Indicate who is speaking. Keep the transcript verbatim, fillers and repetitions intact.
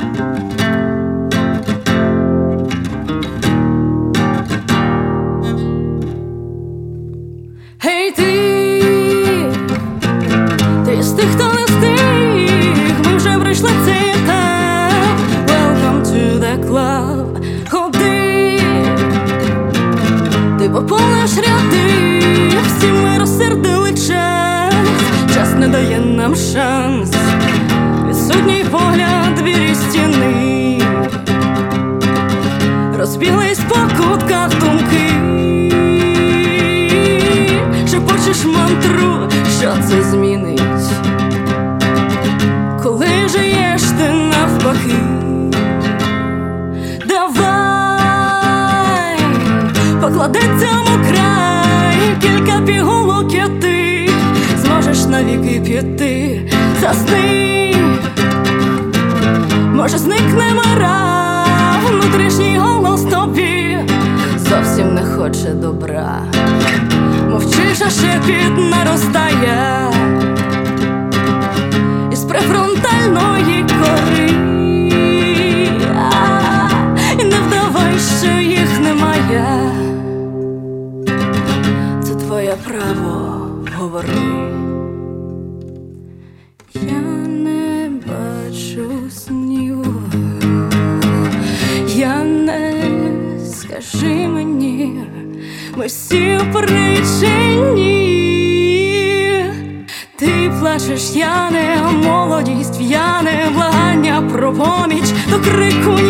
Speaker 1: Гей, ти, ти з тих, хто не встиг, ми вже пройшли цей етап. Welcome to the club. Ходи, ти поповниш ряди, всі ми розсердили час, час не дає нам шанс, відсутній погляд, двері стіни, розбіглись по кутках думки. Шепочеш мантру, що це змінить, коли жиєш ти навпаки. Давай, поклади цьому край, кілька пігулок і ти зможеш навіки піти. Засни, може зникне мара, внутрішній голос тобі зовсім не хоче добра. Мовчиш, а шепіт наростає із префронтальної кори. І не вдавай, що їх немає, це твоє право, говори. Я не бачу снів, я не, скажи мені, ми всі причині. Ти плачеш, я не, молодість в'яне, благання про поміч, до крику